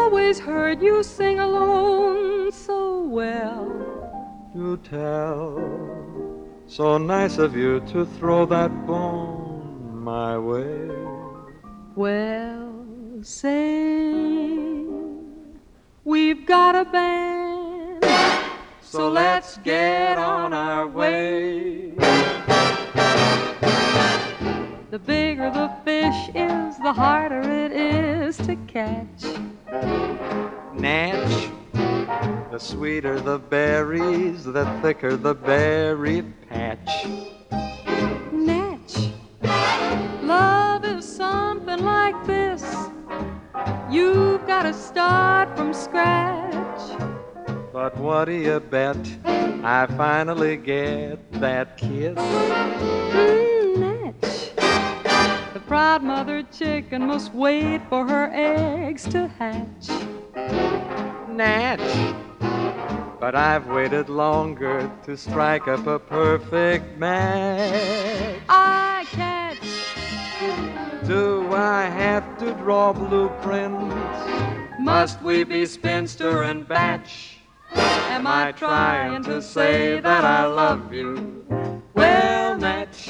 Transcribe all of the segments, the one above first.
always heard you sing alone so well. Do tell, so nice of you to throw that bone my way. Well, sing, we've got a band, So let's get on our way. The bigger the fish is, the harder it is to catch. Natch, the sweeter the berries, the thicker the berry patch. Natch, love is something like this. You've got to start from scratch. But what do you bet I finally get that kiss? Natch, the proud mother chicken must wait for her eggs to hatch. Natch, but I've waited longer to strike up a perfect match. I catch. Do I have to draw blueprints? Must we be spinster and batch? Am I trying to say that I love you? Well, Natch.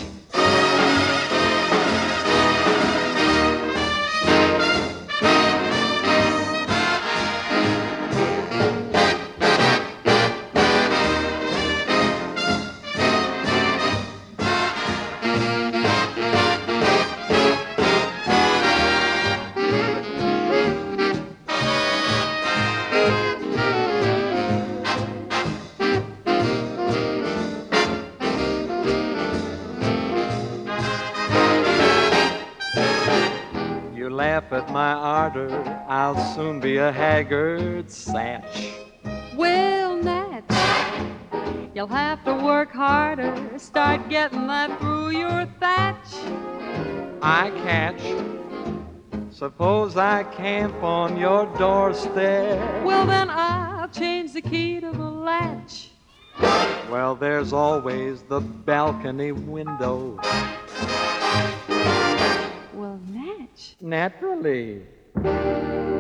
You laugh at my ardor, I'll soon be a haggard satch. Well, Natch, you'll have to work harder. Start getting that through your thatch. I catch. Suppose I camp on your doorstep. Well, then I'll change the key to the latch. Well, there's always the balcony window. Well, Natch. Naturally.